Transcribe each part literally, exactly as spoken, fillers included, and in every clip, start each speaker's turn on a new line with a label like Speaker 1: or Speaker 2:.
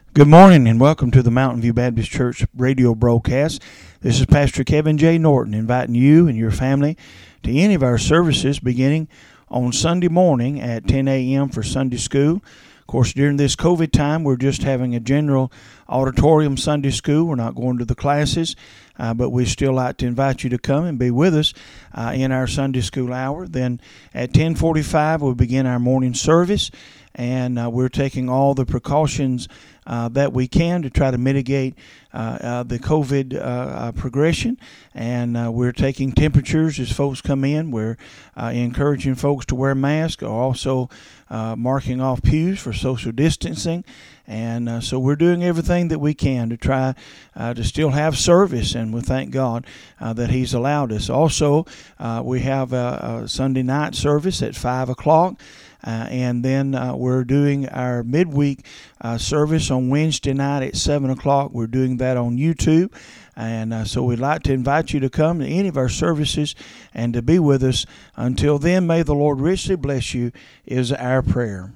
Speaker 1: Good morning and welcome to the Mountain View Baptist Church radio broadcast. This is Pastor Kevin J. Norton inviting you and your family to any of our services beginning on Sunday morning at ten a.m. for Sunday school. Of course, during this COVID time, we're just having a general auditorium Sunday school. We're not going to the classes, uh, but we still like to invite you to come and be with us uh, in our Sunday school hour. Then at ten forty-five, we'll begin our morning service, and uh, we're taking all the precautions Uh, that we can to try to mitigate uh, uh, the COVID uh, uh, progression. And uh, we're taking temperatures as folks come in. We're uh, encouraging folks to wear masks, or also uh, marking off pews for social distancing. And uh, so we're doing everything that we can to try uh, to still have service, and we thank God uh, that He's allowed us. Also, uh, we have a, a Sunday night service at five o'clock. Uh, and then uh, we're doing our midweek uh, service on Wednesday night at seven o'clock. We're doing that on YouTube. And uh, so we'd like to invite you to come to any of our services and to be with us. Until then, may the Lord richly bless you, is our prayer.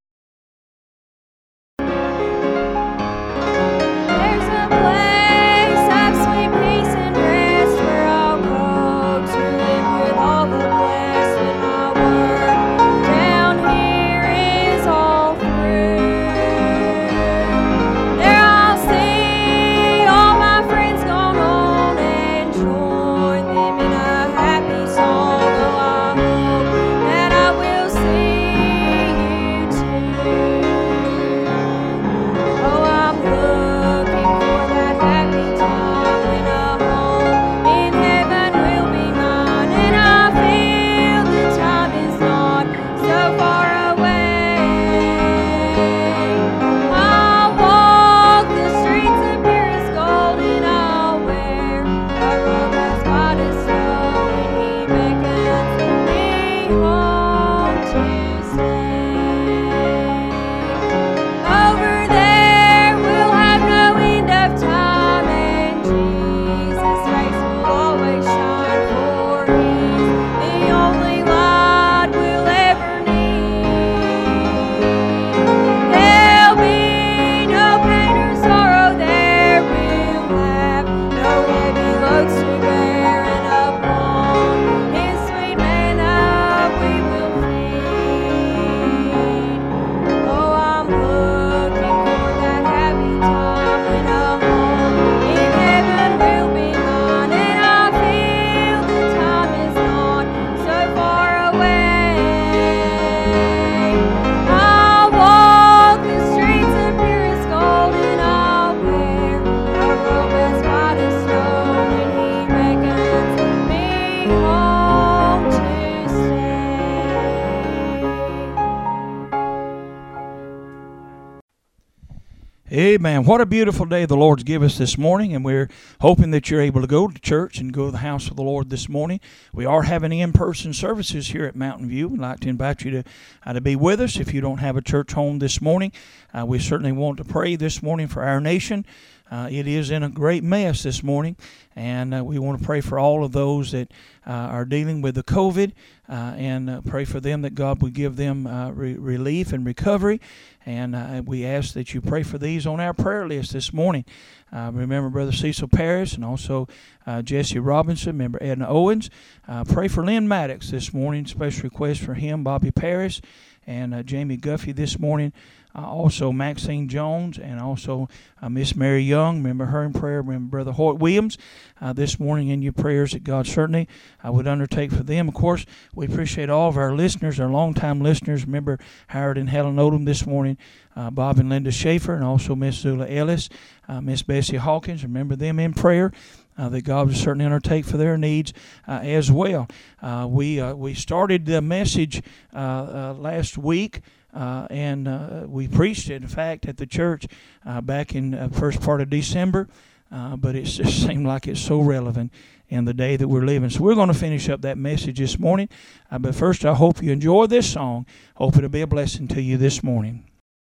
Speaker 1: Amen. What a beautiful day the Lord's given us this morning, and we're hoping that you're able to go to church and go to the house of the Lord this morning. We are having in-person services here at Mountain View. We'd like to invite you to, uh, to be with us if you don't have a church home this morning. Uh, we certainly want to pray this morning for our nation. Uh, it is in a great mess this morning, and uh, we want to pray for all of those that uh, are dealing with the COVID, uh, and uh, pray for them that God would give them uh, re- relief and recovery. And uh, we ask that you pray for these on our prayer list this morning. Uh, remember Brother Cecil Parris, and also uh, Jesse Robinson. Remember Edna Owens. Uh, pray for Lynn Maddox this morning. Special request for him, Bobby Parris, and uh, Jamie Guffey this morning. Uh, also Maxine Jones, and also uh, Miss Mary Young. Remember her in prayer. Remember Brother Hoyt Williams uh, this morning in your prayers that God certainly uh, would undertake for them. Of course, we appreciate all of our listeners, our longtime listeners. Remember Howard and Helen Odom this morning, uh, Bob and Linda Schaefer, and also Miss Zula Ellis, uh, Miss Bessie Hawkins. Remember them in prayer. Uh, that God would certainly undertake for their needs uh, as well. Uh, we uh, we started the message uh, uh, last week, uh, and uh, we preached it, in fact, at the church uh, back in the uh, first part of December, uh, but it just seemed like it's so relevant in the day that we're living. So we're going to finish up that message this morning, uh, but first I hope you enjoy this song. Hope it'll be a blessing to you this morning.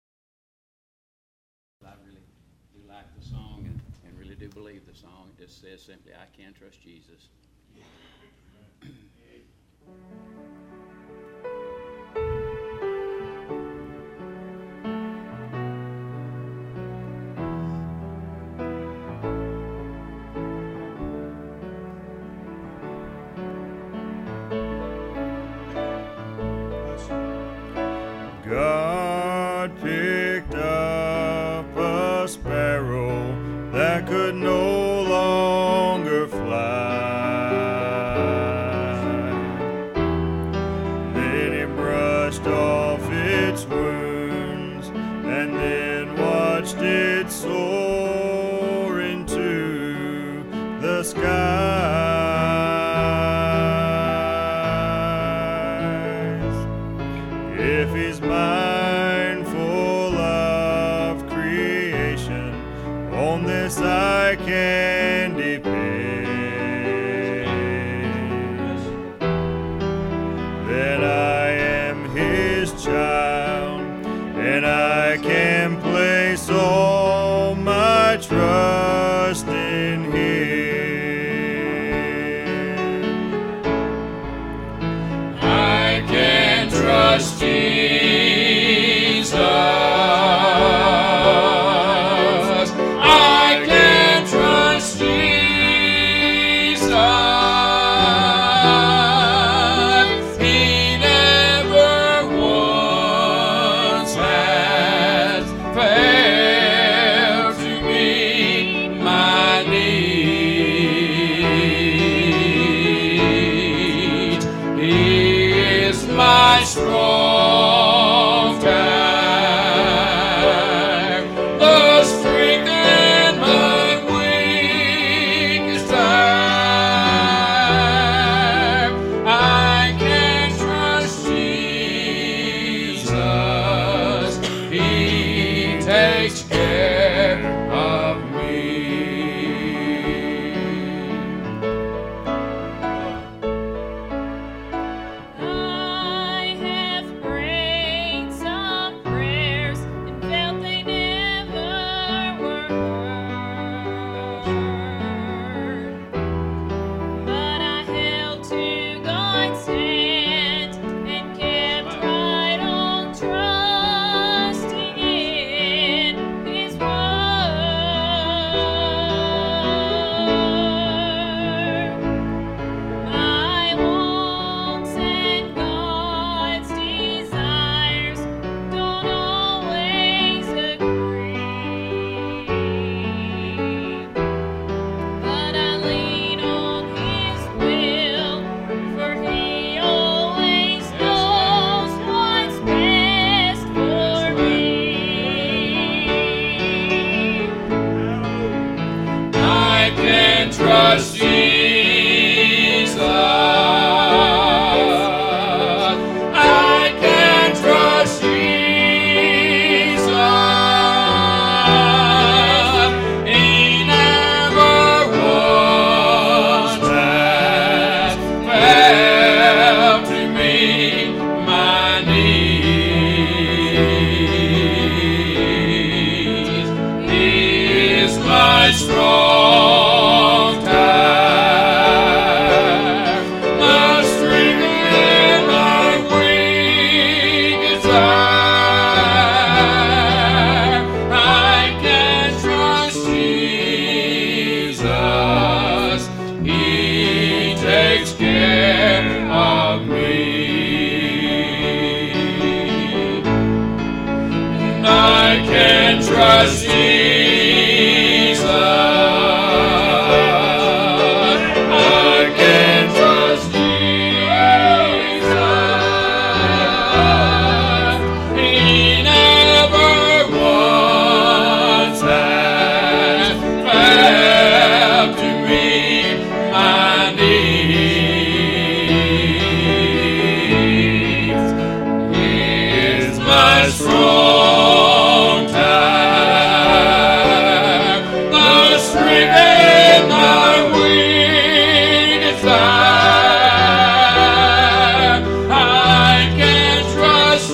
Speaker 2: Says simply, I can trust Jesus.
Speaker 3: picked up a sparrow that could no longer fly. Then he brushed off its wounds and then watched it soar into the skies. If he's mindful of creation, on this I can depend. That I am his child, and I can place all my trust in him.
Speaker 4: I can trust Jesus. I can trust Jesus. He never once has failed to meet my needs. He is my strong tower, the strength in my weakest time. I can trust Jesus. He takes care of me.
Speaker 5: I have prayed some prayers and felt they never were heard. But I held to God's hand and kept right on trusting in His word. My wants and God's desires don't always agree, but I lean on His will, for He always knows what's best for me.
Speaker 4: I can trust Jesus. I can trust Jesus. He never once has failed to meet my needs. He is my strong tower, the strength in my weakest hour. I can trust Jesus. He takes care of me. And I can trust Jesus. I can trust Jesus. He never once has failed to meet my needs. He is my strong tower, the strength in my weakest hour. I can trust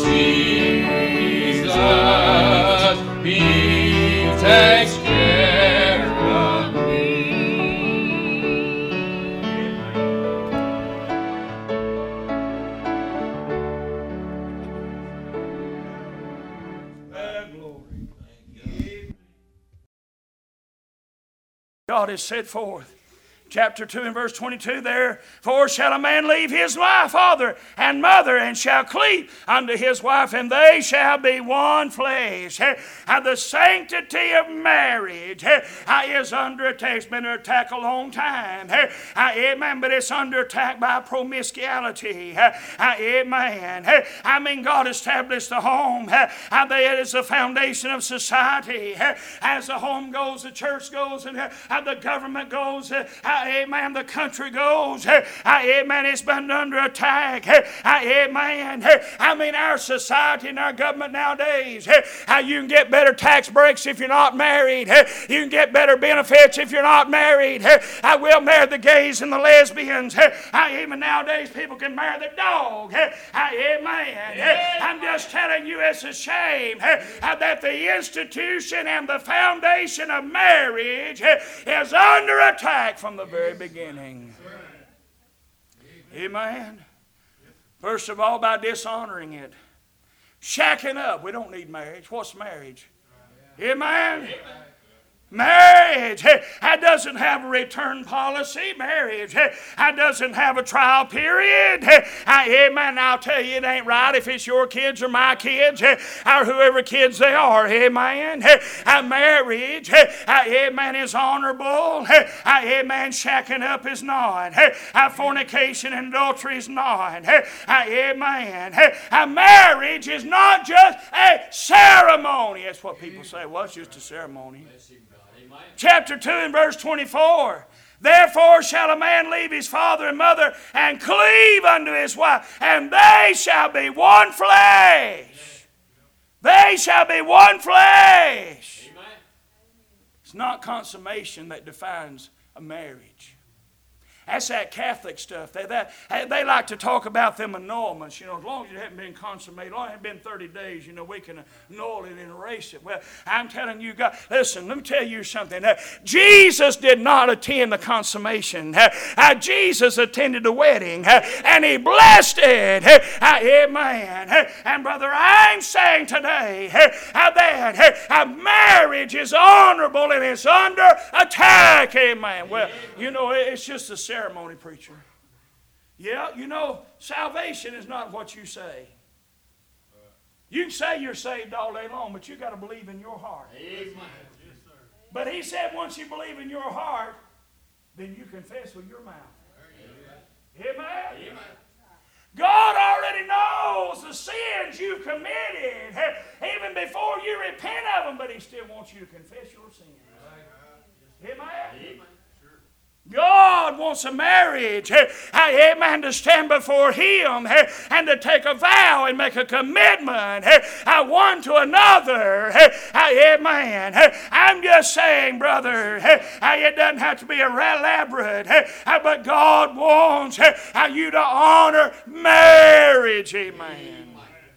Speaker 4: Jesus. He takes care of me.
Speaker 1: God has set forth Chapter two and verse twenty-two, therefore shall a man leave his wife, father and mother, and shall cleave unto his wife, and they shall be one flesh. And the sanctity of marriage is under attack. It's been under attack a long time. Amen. But it's under attack by promiscuity. Amen. I mean, God established the home. That is the foundation of society. As the home goes, the church goes, and the government goes. Amen. The country goes. Amen. It's been under attack. Amen. I mean, our society and our government nowadays, you can get better tax breaks if you're not married. You can get better benefits if you're not married. I will marry the gays and the lesbians. Even nowadays, people can marry the dog. Amen. I'm just telling you, it's a shame that the institution and the foundation of marriage is under attack from the very beginning. Amen. First of all, by dishonoring it. Shacking up. We don't need marriage. What's marriage? Amen. Marriage, that doesn't have a return policy. Marriage, that doesn't have a trial period. Amen. I'll tell you, it ain't right if it's your kids or my kids or whoever kids they are. Amen. Marriage, amen, is honorable. Amen. Shacking up is not. Fornication and adultery is not. Amen. Marriage is not just a ceremony. That's what people say. Well, it's just a ceremony. Chapter two and verse twenty-four. Therefore shall a man leave his father and mother and cleave unto his wife, and they shall be one flesh. They shall be one flesh. Amen. It's not consummation that defines a marriage. That's that Catholic stuff. They, that, they like to talk about them annulments. You know, as long as it hasn't been consummated, long as it hasn't been thirty days, you know, we can annul it and erase it. Well, I'm telling you, God, listen, let me tell you something. Uh, Jesus did not attend the consummation. Uh, uh, Jesus attended the wedding, uh, and he blessed it. Uh, uh, amen. Uh, and brother, I'm saying today uh, uh, that uh, uh, marriage is honorable and it's under attack. Amen. Well, you know, it's just a ceremony, preacher. Yeah, you know, salvation is not what you say. You can say you're saved all day long, but you got to believe in your heart. Amen. But he said once you believe in your heart, then you confess with your mouth. Amen. Amen. Amen. God already knows the sins you committed even before you repent of them, but he still wants you to confess your sins. Amen. Amen. God wants a marriage, amen, to stand before him and to take a vow and make a commitment one to another. Amen. I'm just saying, brother, it doesn't have to be elaborate, but God wants you to honor marriage. Amen.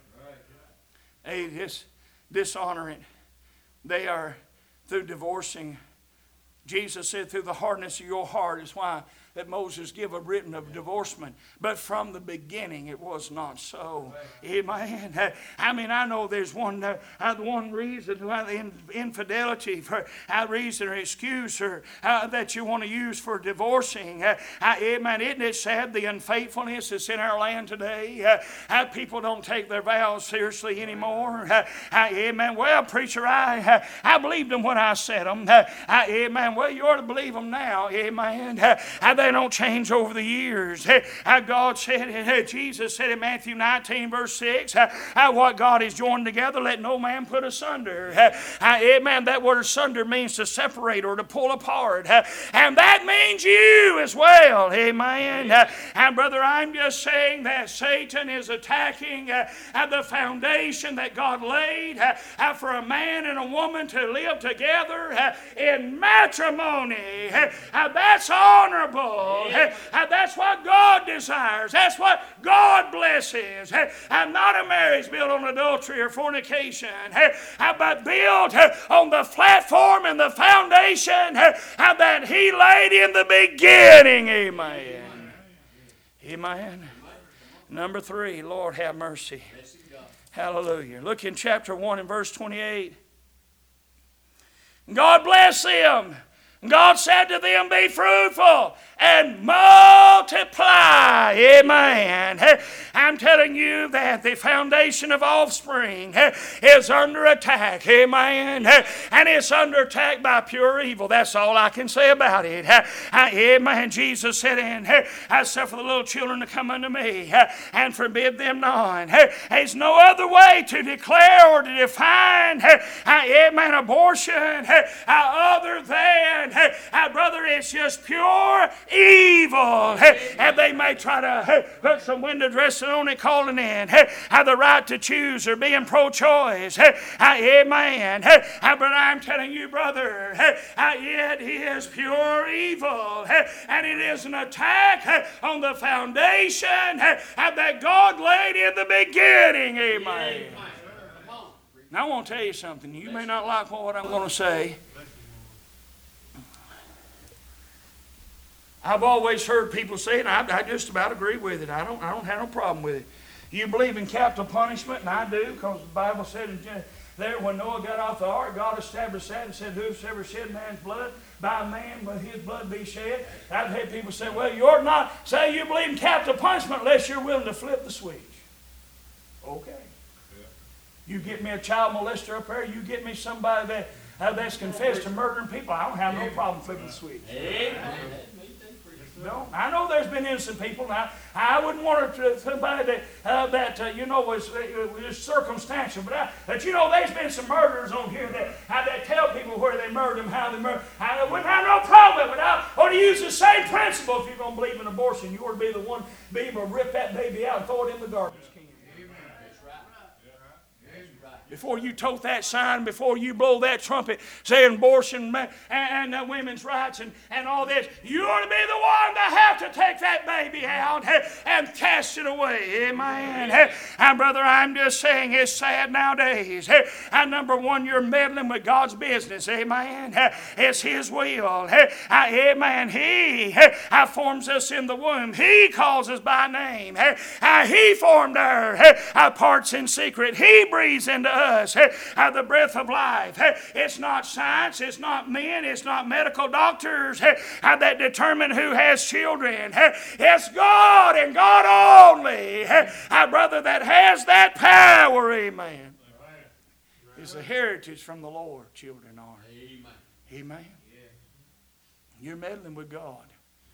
Speaker 1: Hey, this dishonoring, they are through divorcing. Jesus said, through the hardness of your heart is why that Moses gave a written of divorcement. But from the beginning it was not so. Amen. I mean, I know there's one uh, one reason why the infidelity, for a reason or excuse or, uh, that you want to use for divorcing. Uh, uh, amen. Isn't it sad, the unfaithfulness that's in our land today? Uh, uh, people don't take their vows seriously anymore. Uh, uh, amen. Well, preacher, I, uh, I believed them when I said them. Uh, uh, amen. Well, you ought to believe them now. Amen. Uh, uh, They don't change over the years. God said, Jesus said in Matthew nineteen, verse six, what God has joined together, let no man put asunder. Amen. That word asunder means to separate or to pull apart. And that means you as well. Amen. And brother, I'm just saying that Satan is attacking the foundation that God laid for a man and a woman to live together in matrimony. That's honorable. That's what God desires. That's what God blesses. And not a marriage built on adultery or fornication, but built on the platform and the foundation that He laid in the beginning. Amen. Amen. Number three, Lord have mercy. Hallelujah. Look in chapter one and verse twenty-eight. God bless them God said to them, be fruitful and multiply. Amen. I'm telling you that the foundation of offspring is under attack. Amen. And it's under attack by pure evil. That's all I can say about it. Amen. Jesus said, and I suffer the little children to come unto me and forbid them not. There's no other way to declare or to define, amen, abortion other than, brother, it's just pure evil. And they may try to put some window dressing on it, calling in have the right to choose or being pro-choice. Amen. But I'm telling you, brother, it is pure evil. And it is an attack on the foundation that God laid in the beginning. Amen. Now I want to tell you something. You may not like what I'm going to say. I've always heard people say, and I, I just about agree with it. I don't, I don't have no problem with it. You believe in capital punishment, and I do, because the Bible said in Gen- there when Noah got off the ark, God established that and said, whosoever shed man's blood, by man will his blood be shed. I've had people say, well, you ought not say you believe in capital punishment unless you're willing to flip the switch. Okay. You get me a child molester up there, you get me somebody that uh, that's confessed to murdering people, I don't have no problem flipping the switch. Amen. No, I know there's been innocent people. Now, I wouldn't want it to somebody that, uh, that uh, you know, was, uh, was circumstantial. But, I, but, you know, there's been some murderers on here that, uh, that tell people where they murdered them, how they murdered. I wouldn't have no problem with it. I ought to use the same principle. If you're going to believe in abortion, you ought to be the one be able to rip that baby out and throw it in the garbage can. Before you tote that sign, before you blow that trumpet saying abortion and, and uh, women's rights and, and all this, you ought to be the one that have to take that baby out and, and cast it away. Amen. Hey, and brother, I'm just saying it's sad nowadays. Hey, and number one, you're meddling with God's business. Amen. Hey, it's His will. Hey, uh, amen. He hey, uh, forms us in the womb. He calls us by name. Hey, uh, he formed our hey, uh, parts in secret. He breathes into us. Us, hey, uh, the breath of life. Hey, it's not science, it's not men, it's not medical doctors hey, uh, that determine who has children. Hey, it's God and God only, hey, uh, brother, that has that power. Amen. It's a heritage from the Lord, children are. Amen. Amen. You're meddling with God.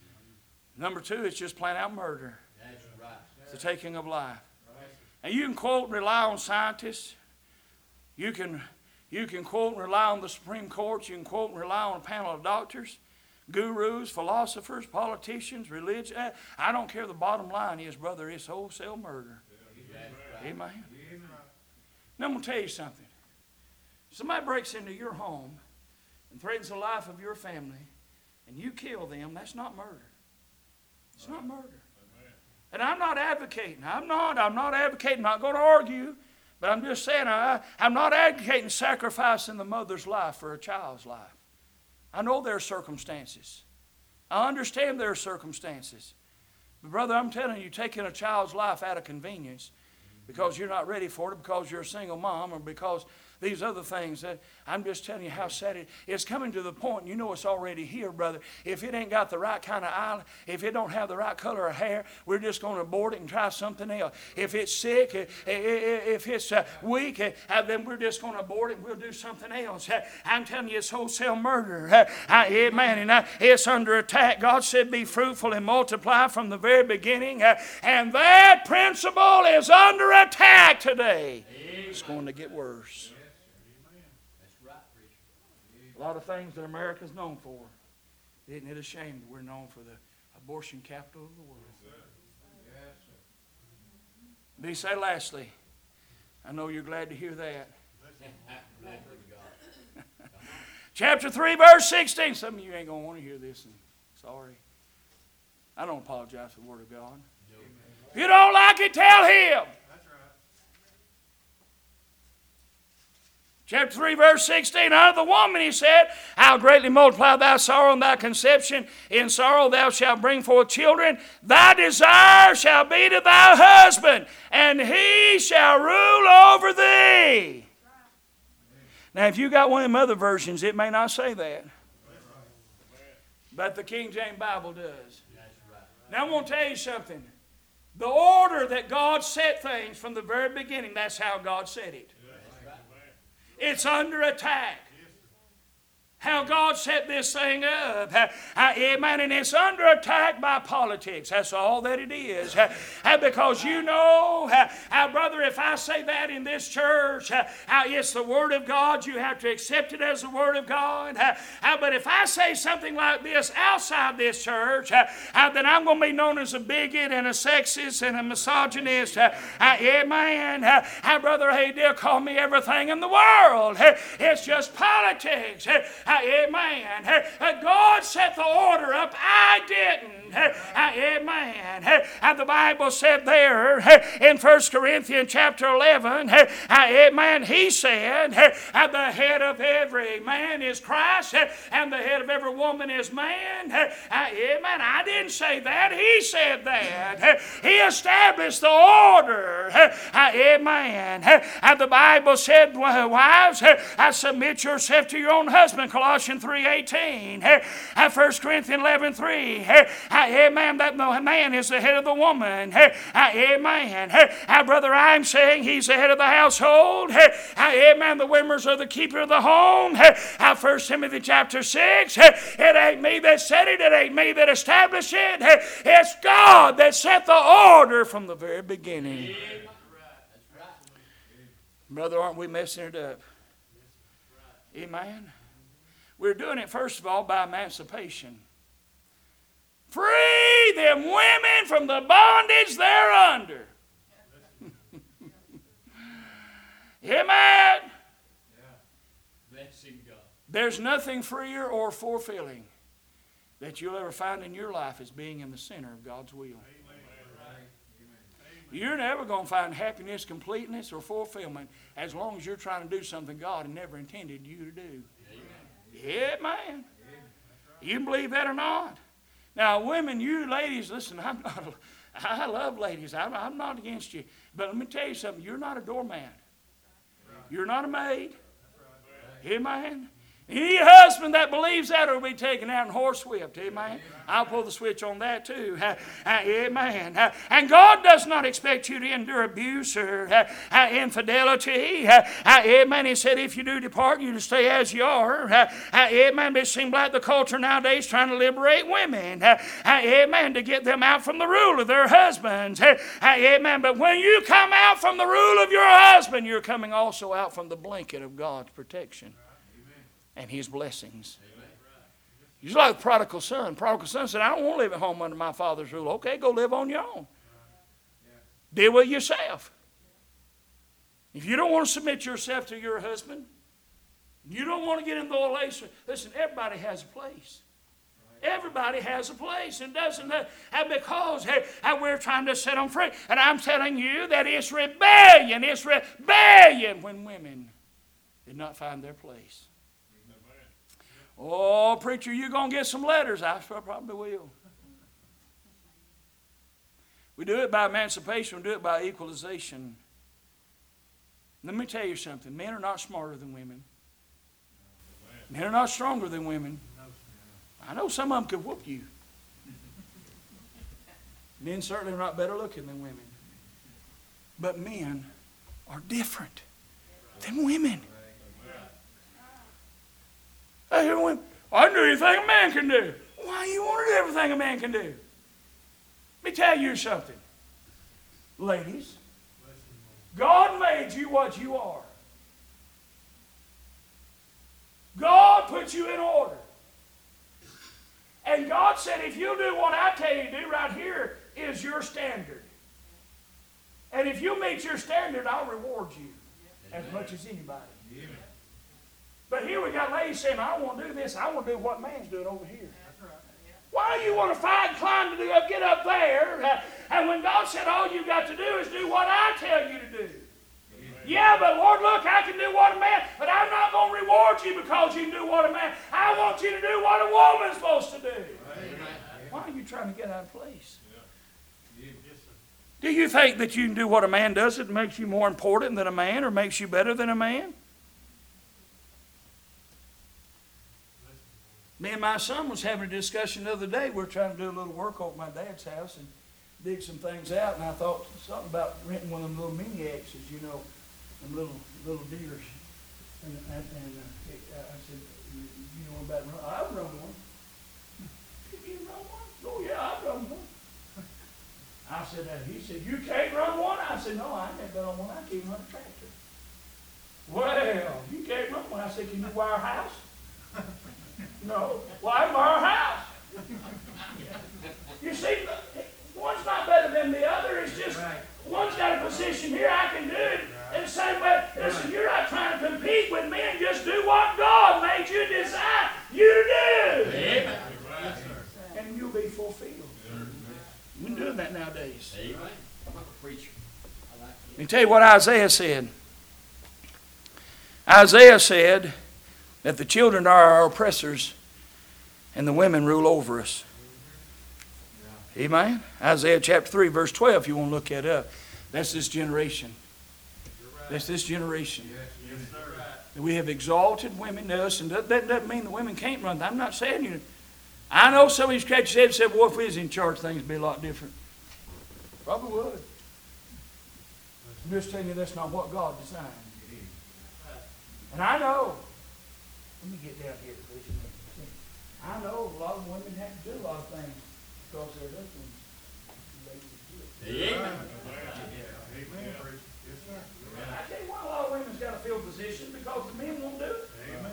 Speaker 1: Number two, it's just plain out murder. It's the taking of life. And you can quote and rely on scientists. You can, you can quote and rely on the Supreme Court. You can quote and rely on a panel of doctors, gurus, philosophers, politicians, religion. I don't care. The bottom line is, brother, it's wholesale murder. Amen. Amen. Now I'm going to tell you something. Somebody breaks into your home and threatens the life of your family, and you kill them, that's not murder. It's not murder. And I'm not advocating. I'm not. I'm not advocating. I'm not going to argue. But I'm just saying, I, I'm not advocating sacrificing the mother's life for a child's life. I know there are circumstances. I understand there are circumstances. But brother, I'm telling you, taking a child's life out of convenience because you're not ready for it, because you're a single mom, or because these other things, that I'm just telling you how sad it is. It's coming to the point, you know it's already here, brother. If it ain't got the right kind of eye, if it don't have the right color of hair, we're just going to abort it and try something else. If it's sick, if it's weak, then we're just going to abort it and we'll do something else. I'm telling you, it's wholesale murder. Amen. And it's under attack. God said, be fruitful and multiply from the very beginning. And that principle is under attack today. It's going to get worse. A lot of things that America's known for. Isn't it a shame that we're known for the abortion capital of the world? Let me say lastly, I know you're glad to hear that. Chapter three, verse sixteen. Some of you ain't going to want to hear this. And sorry. I don't apologize for the Word of God. If you don't like it, tell Him. Chapter three, verse sixteen, unto the woman he said, I'll greatly multiply thy sorrow and thy conception. In sorrow thou shalt bring forth children. Thy desire shall be to thy husband, and he shall rule over thee. Now, if you got one of them other versions, it may not say that. But the King James Bible does. Now I'm going to tell you something. The order that God set things from the very beginning, that's how God set it. It's under attack. How God set this thing up. Uh, uh, amen. And it's under attack by politics. That's all that it is. Uh, uh, because you know, uh, uh, brother, if I say that in this church, uh, uh, it's the Word of God. You have to accept it as the Word of God. Uh, uh, but if I say something like this outside this church, uh, uh, then I'm going to be known as a bigot and a sexist and a misogynist. Uh, uh, amen. Uh, uh, brother, hey, they'll call me everything in the world. Uh, it's just politics. Uh, Uh, amen. Uh, God set the order up. I didn't. Uh, uh, amen. Uh, uh, the Bible said there uh, in First Corinthians chapter eleven, uh, uh, amen, he said, uh, uh, the head of every man is Christ, uh, and the head of every woman is man. Uh, uh, amen. I didn't say that. He said that. Uh, he established the order. Uh, uh, amen. Uh, uh, the Bible said, wives, uh, uh, submit yourself to your own husband. Colossians three eighteen, uh, First Corinthians eleven three, uh, amen, that the man is the head of the woman. Uh, amen. Uh, brother, I'm saying he's the head of the household. Uh, amen. The women are the keeper of the home. Uh, First Timothy chapter six, uh, it ain't me that said it. It ain't me that established it. Uh, it's God that set the order from the very beginning. Brother, aren't we messing it up? Amen. We're doing it, first of all, by emancipation. Free them women from the bondage they're under. Amen. There's nothing freer or fulfilling that you'll ever find in your life as being in the center of God's will. You're never going to find happiness, completeness, or fulfillment as long as you're trying to do something God never intended you to do. Yeah, man. You can believe that or not. Now, women, you ladies, listen, I'm not, I love ladies. I'm, I'm not against you. But let me tell you something. You're not a doormat. You're not a maid. Amen. Any husband that believes that will be taken out and horsewhipped. Amen. I'll pull the switch on that too. Uh, uh, amen. Uh, and God does not expect you to endure abuse or uh, uh, infidelity. Uh, uh, amen. He said, if you do depart, you to stay as you are. Uh, uh, amen. But it seems like the culture nowadays trying to liberate women. Uh, uh, amen. To get them out from the rule of their husbands. Uh, uh, amen. But when you come out from the rule of your husband, you're coming also out from the blanket of God's protection and His blessings. You're like the prodigal son. Prodigal son said, I don't want to live at home under my father's rule. Okay, go live on your own. Deal with yourself. If you don't want to submit yourself to your husband, you don't want to get in the relation. Listen, everybody has a place. Everybody has a place, and doesn't that, and because hey, we're trying to set them free. And I'm telling you that it's rebellion. It's rebellion when women did not find their place. Oh, preacher, you're going to get some letters. I probably will. We do it by emancipation. We do it by equalization. Let me tell you something. Men are not smarter than women. Men are not stronger than women. I know some of them could whoop you. Men certainly are not better looking than women. But men are different than women. I hear women, I can do anything a man can do. Why you want to do everything a man can do? Let me tell you something. Ladies, God made you what you are. God put you in order. And God said, if you do what I tell you to do, right here is your standard. And if you meet your standard, I'll reward you as much as anybody. But here we got ladies saying, I don't want to do this. I want to do what man's doing over here. Why do you want to fight and climb to do, get up there? Uh, and when God said all you got to do is do what I tell you to do. Amen. Yeah, but Lord, look, I can do what a man, but I'm not going to reward you because you can do what a man. I want you to do what a woman's supposed to do. Amen. Why are you trying to get out of place? Yeah. Do you think that you can do what a man does? It makes you more important than a man or makes you better than a man? Me and my son was having a discussion the other day. We were trying to do a little work over at my dad's house and dig some things out, and I thought something about renting one of them little mini X's, you know, them little little deers. And, and, and uh, it, uh, I said, you, you know about run? I've run one. You run one? Oh yeah, I've run one. I said, uh, he said, you can't run one? I said, no, I ain't been on one. I can't run a tractor. Well, you can't run one. I said, can you wire a house? No. Well, I wire a house. You see, one's not better than the other. It's just one's got a position here, I can do it. And the same way, listen, you're not trying to compete with men. Just do what God made you decide you to do.
Speaker 2: Amen.
Speaker 1: And you'll be fulfilled. We're doing that nowadays.
Speaker 2: Amen. I'm not a preacher. I like
Speaker 1: Let me tell you what Isaiah said. Isaiah said that the children are our oppressors and the women rule over us. Amen? Isaiah chapter three, verse twelve, if you want to look that up. That's this generation. That's this generation. We have exalted women. Now, listen, that, that doesn't mean the women can't run. I'm not saying you. I know some of you scratch your head and said, well, if we was in charge, things would be a lot different. Probably would. I'm just telling you that's not what God designed. And I know. Let me get down here, please. I know a lot of women have to do a lot of things because their husbands lazy
Speaker 2: it. Amen.
Speaker 1: I tell you why a lot of women's got to fill positions because the men won't do it.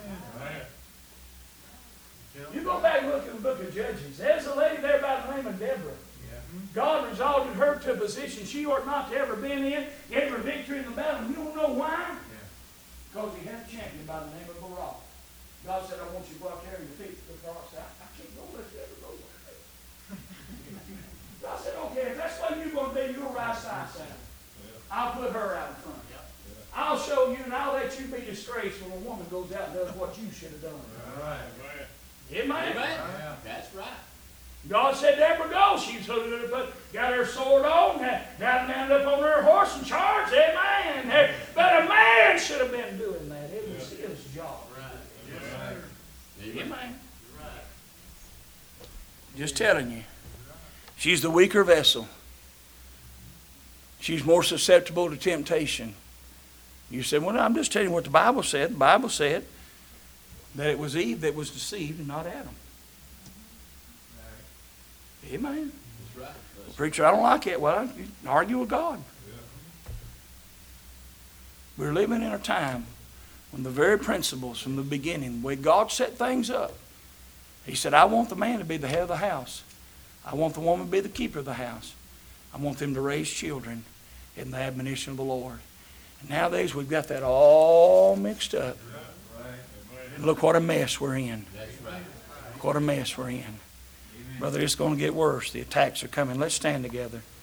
Speaker 1: You go back and look in the book of Judges. There's a lady there by the name of Deborah. God exalted her to a position she ought not to ever been in, gave her victory in the battle. And you don't know why? Because he had a champion by the name of Barak. God said, I want you to go out there and defeat the Barak. Said, I, I can't go let Deborah go. God said, okay, if that's what you're going to be, you'll rise side sound. I'll put her out in front. I'll show you and I'll let you be disgraced when a woman goes out and does what you should have done.
Speaker 3: Right.
Speaker 1: Amen?
Speaker 2: Amen. That's right.
Speaker 1: God said, Deborah, go. She got her sword on, got mounted up on her horse and charged. Amen. But a man should have been doing that. It was his job.
Speaker 2: Right.
Speaker 1: Amen.
Speaker 2: Right.
Speaker 1: Just telling you. She's the weaker vessel. She's more susceptible to temptation. You said, well, I'm just telling you what the Bible said. The Bible said that it was Eve that was deceived and not Adam. Amen.
Speaker 2: That's right. That's
Speaker 1: Preacher, I don't like it. Well, I argue with God. We're living in a time when the very principles from the beginning, the way God set things up, He said, I want the man to be the head of the house. I want the woman to be the keeper of the house. I want them to raise children in the admonition of the Lord. And nowadays we've got that all mixed up. And look what a mess we're in.
Speaker 2: That's right.
Speaker 1: Look what a mess we're in. Brother, it's going to get worse. The attacks are coming. Let's stand together.